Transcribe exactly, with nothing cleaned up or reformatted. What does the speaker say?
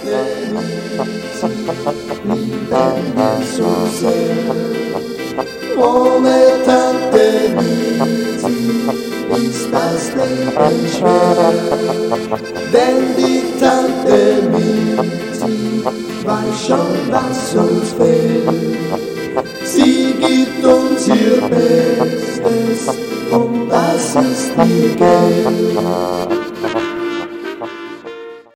liebe mich so sehr. Ohne Tante Miezi ist das Leben schwer, denn die Tante Miezi weiß schon, was uns fehlt. Sie gibt uns ihr Bestes und das ist nie Geld.